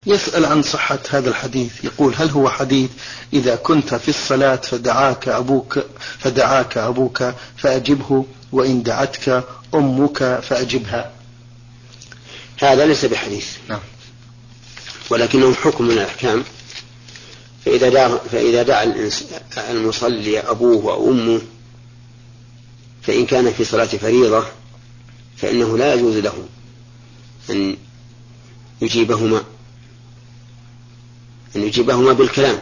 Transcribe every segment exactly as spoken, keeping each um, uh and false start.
يسأل عن صحة هذا الحديث، يقول: هل هو حديث إذا كنت في الصلاة فدعاك أبوك فدعاك أبوك فأجبه، وإن دعتك أمك فأجبها؟ هذا ليس بحديث، نعم، ولكنه حكم من الأحكام. فإذا دعا, فإذا دعا المصلي أبوه أو أمه، فإن كان في صلاة فريضة فإنه لا يجوز له أن يجيبهما أن يجيبهما بالكلام،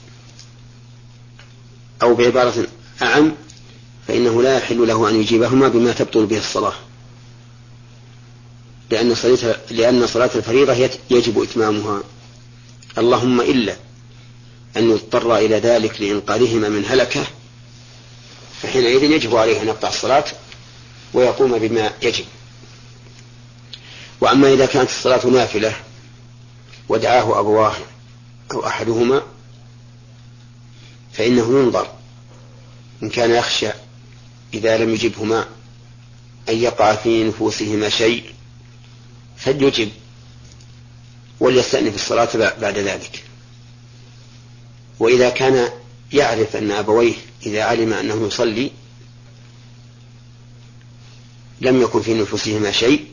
أو بعبارة أعم، فإنه لا يحل له أن يجيبهما بما تبطل به الصلاة، لأن صلاة, لأن صلاة الفريضة يجب إتمامها، اللهم إلا أن يضطر إلى ذلك لإنقاذهما من هلكة، فحينئذ يجب عليه أن يقطع الصلاة ويقوم بما يجب. وأما إذا كانت الصلاة نافلة ودعاه أبواه أو أحدهما، فإنه ينظر إن كان يخشى إذا لم يجبهما أن يقع في نفوسهما شيء فليجب وليستأنف الصلاة بعد ذلك. وإذا كان يعرف أن أبويه إذا علم أنه يصلي لم يكن في نفوسهما شيء،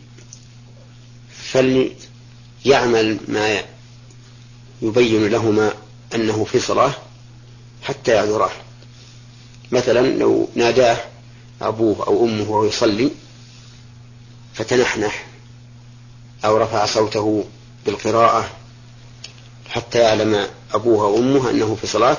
فليعمل ما يبين لهما أنه في صلاة حتى يعذراه. مثلا لو ناداه أبوه أو أمه وهو يصلي فتنحنح أو رفع صوته بالقراءة حتى يعلم أبوه أو أمه أنه في صلاة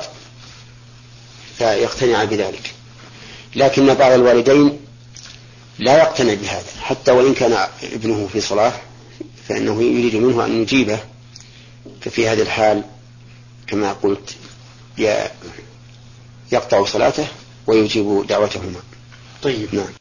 فيقتنع بذلك. لكن بعض الوالدين لا يقتنع بهذا، حتى وإن كان ابنه في صلاة فإنه يريد منه أن يجيبه، ففي هذه الحال كما قلت يقطع صلاته ويجيب دعوتهما. طيب، نعم.